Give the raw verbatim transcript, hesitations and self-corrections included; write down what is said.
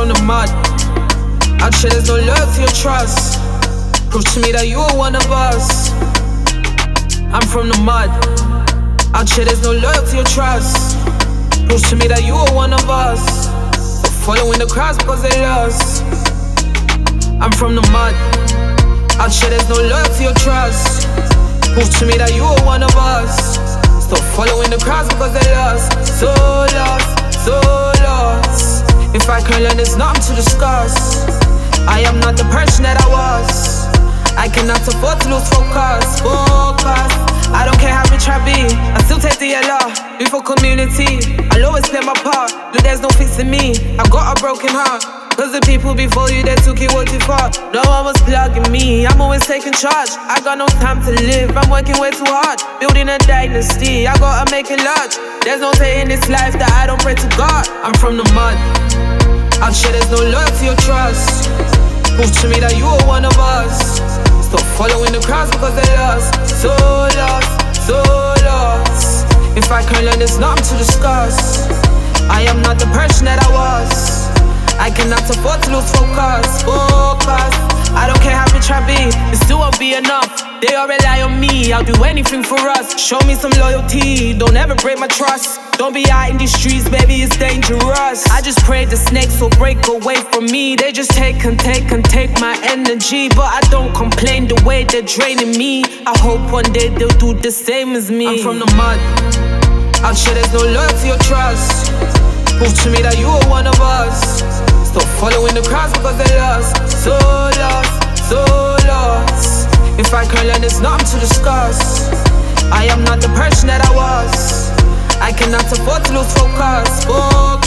from the mud. Out here there's no love to your trust. Prove to me that you are one of us. I'm from the mud. Out here there's no love to your trust. Prove to me that you are one of us. So following the crowds because they lost. I'm from the mud. Out here there's no love to your trust. Prove to me that you are one of us. Stop following the crowds because they lost. So lost, so lost. If I can learn, there's nothing to discuss. I am not the person that I was. I cannot afford to lose focus, focus. I don't care how rich I be, I still take the L R. Do for community, I'll always play my part. Look, there's no fixing me, I've got a broken heart. Cause the people before you, they took it way too far. No one was plugging me, I'm always taking charge. I got no time to live, I'm working way too hard. Building a dynasty, I gotta make it large. There's no day in this life that I don't pray to God. I'm from the mud. Out here there's no love to your trust. Prove to me that you are one of us. Stop following the crowds because they lost. So lost, so lost. If I can learn, there's nothing to discuss. I am not the person that I was. I cannot afford to lose focus, focus. I don't care how rich I be, it still won't be enough. They all rely on me, I'll do anything for us. Show me some loyalty, don't ever break my trust. Don't be out in these streets, baby, it's dangerous. I just pray the snakes will break away from me. They just take and take and take my energy. But I don't complain the way they're draining me. I hope one day they'll do the same as me. I'm from the mud. Out here there's no love to your trust. Prove to me that you are one of us. Stop following the crowds because they lost. So lost, so lost. If I can learn, there's nothing to discuss. I am not the person that I was. I cannot afford to lose focus, focus.